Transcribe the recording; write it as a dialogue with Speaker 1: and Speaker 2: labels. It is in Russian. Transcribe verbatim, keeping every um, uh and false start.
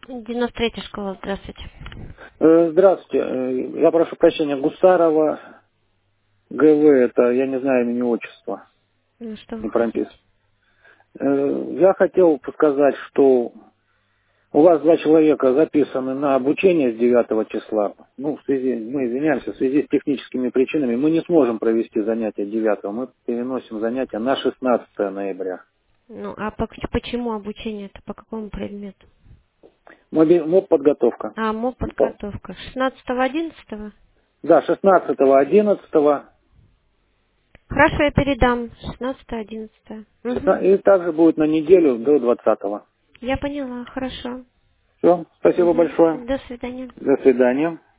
Speaker 1: девяносто третья школа, здравствуйте.
Speaker 2: Э, Здравствуйте. Э, Я прошу прощения, Гусарова ГВ, это, я не знаю имени отчества,
Speaker 1: Ну, что вы
Speaker 2: не
Speaker 1: хотите?
Speaker 2: пропис. Э, Я хотел сказать, что у вас два человека записаны на обучение с девятого числа. Ну, в связи, мы извиняемся, в связи с техническими причинами мы не сможем провести занятия девятого. Мы переносим занятия на шестнадцатое ноября.
Speaker 1: Ну, а по- почему обучение это? По какому предмету?
Speaker 2: Моби- МОП подготовка.
Speaker 1: А, МОП
Speaker 2: По-
Speaker 1: подготовка. шестнадцатого одиннадцатого.
Speaker 2: Да, шестнадцатого одиннадцатого.
Speaker 1: Хорошо, я передам. шестнадцатое одиннадцатое. Угу.
Speaker 2: И также будет на неделю до двадцатого.
Speaker 1: Я поняла, хорошо.
Speaker 2: Все, спасибо
Speaker 1: Угу.
Speaker 2: большое.
Speaker 1: До свидания.
Speaker 2: До свидания.